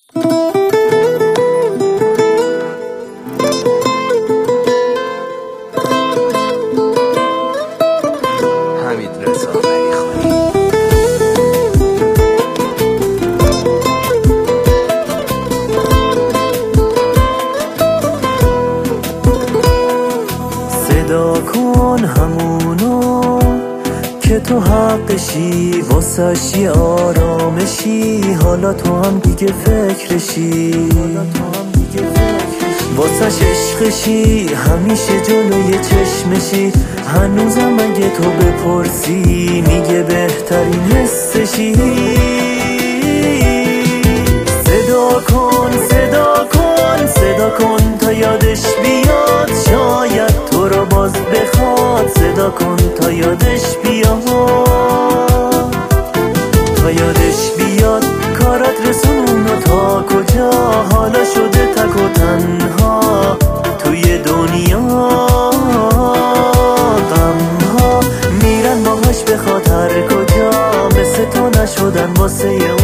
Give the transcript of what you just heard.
صدا کن همونو که تو حقشی، واسش یه آرامشی، حالا تو هم دیگه فکرشی، واسش عشقشی، همیشه جلوی چشمشی. هنوزم اگه تو بپرسی میگه بهترین حسشی. صدا کن صدا کن صدا کن تا یادش بیاد، شاید تو رو باز بخواد. صدا کن تا یادش بیاد، تا یادش بیاد کارات رسونو تا کجا. حالا شده تک و تنها توی دنیا، غمها میرن باهاش به خاطر کجا. مثل تو نشدن واسه